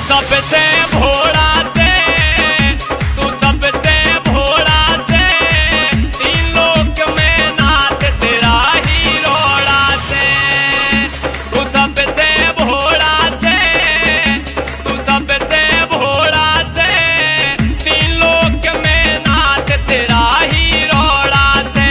सबसे भोला से, तू सबसे भोला से, तीन लोक में नाथ तेरा ही रोड़ा से। तू सबसे भोला से, तू सबसे भोला से, तीन लोक में नाथ तेरा ही रोड़ा से।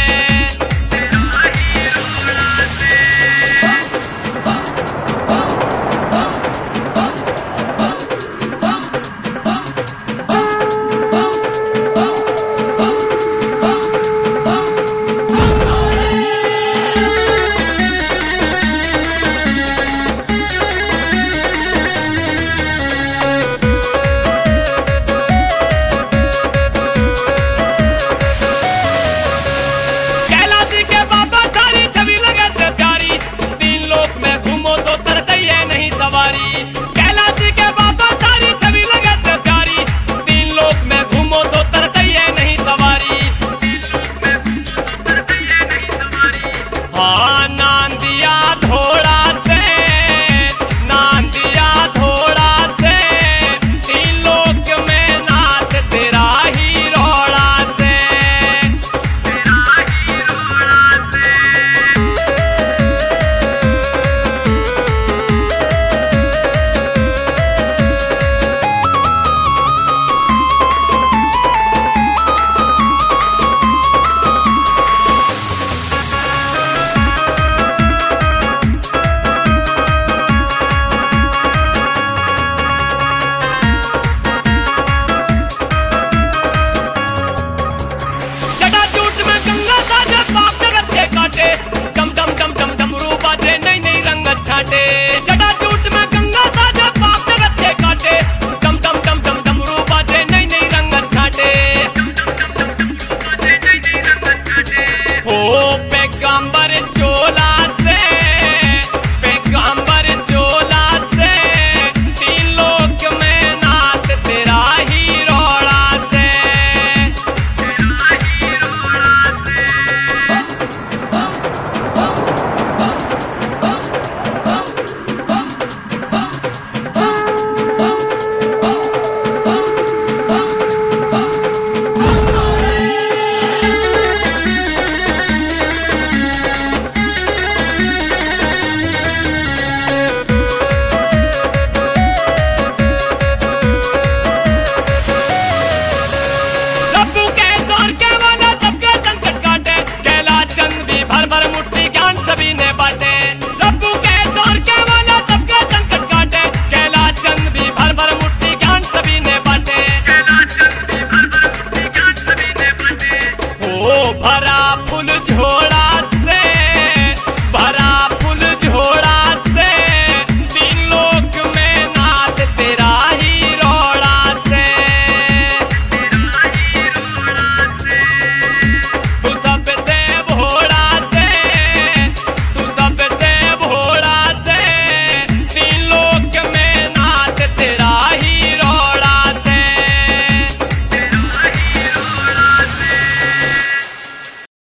जटाजूट में गंगा साजा पाप रखे काटे, डम डम डम डम डमरू बाजे नई नई रंगत छाटे। हो पैगंबर चोला से, पैगंबर चोला से, तीन लोक में नाथ तेरा ही रोड़ा से। सभी ने बांटे रब्बू के दौर के वाला सबका संकट काटे, कैलाश चंद भी भर भर मुट्ठी ज्ञान सभी ने बांटे, कैलाश चंद भी भर भर मुट्ठी ज्ञान सभी ने बांटे। हो भरा फूल